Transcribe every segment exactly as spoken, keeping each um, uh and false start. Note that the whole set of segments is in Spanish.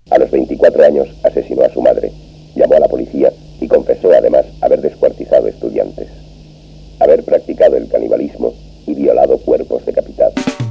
A los veinticuatro años asesinó a su madre, llamó a la policía y confesó además haber descuartizado estudiantes, haber practicado el canibalismo y violado cuerpos decapitados.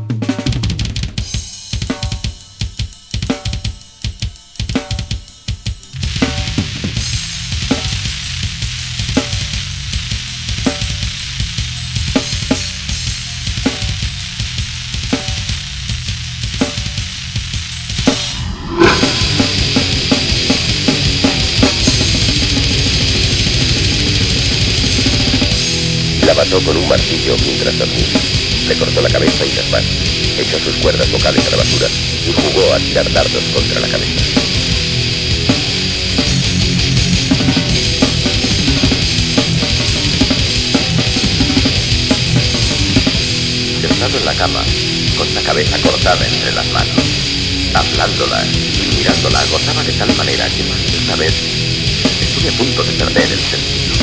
La mató con un martillo mientras dormía. Le cortó la cabeza y las manos, echó sus cuerdas vocales a la basura y jugó a tirar dardos contra la cabeza. Sentado en la cama, con la cabeza cortada entre las manos, hablándola y mirándola, gozaba de tal manera que más de una vez estuve a punto de perder el sentido.